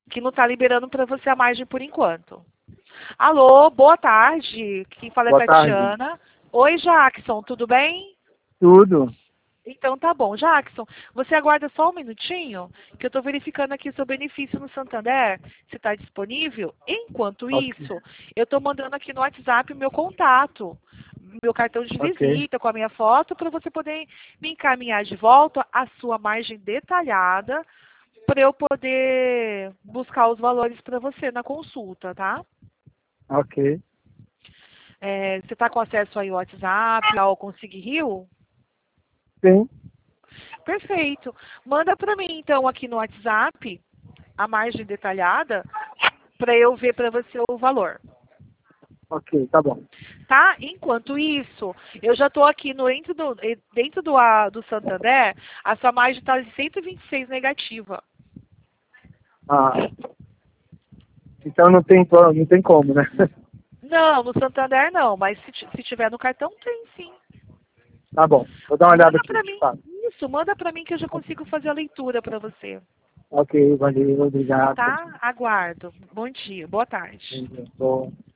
que não está liberando para você a margem por enquanto. Alô, boa tarde. Quem fala é Boa tarde. Tatiana. Oi, Jackson, tudo bem? Tudo. Então tá bom. Jackson, você aguarda só um minutinho, que eu estou verificando aqui seu benefício no Santander, se está disponível. Enquanto Ok. isso, eu estou mandando aqui no WhatsApp o meu contato, meu cartão de Ok. visita com a minha foto, para você poder me encaminhar de volta a sua margem detalhada, para eu poder buscar os valores para você na consulta, tá? Ok. Você está com acesso aí ao WhatsApp, ao Consig Rio? Sim. Perfeito. Manda para mim, então, aqui no WhatsApp, a margem detalhada, para eu ver para você o valor. Ok, tá bom. Tá? Enquanto isso, eu já estou aqui dentro do Santander, a sua margem está de 126 negativa. Ah, então não tem como, né? Não, no Santander não, mas se tiver no cartão, tem sim. Tá bom. Vou dar uma olhada Manda aqui. para Te mim. falo. Isso, manda para mim que eu já consigo fazer a leitura para você. Ok, valeu, obrigado. Tá? Aguardo. Bom dia, boa tarde. Bom.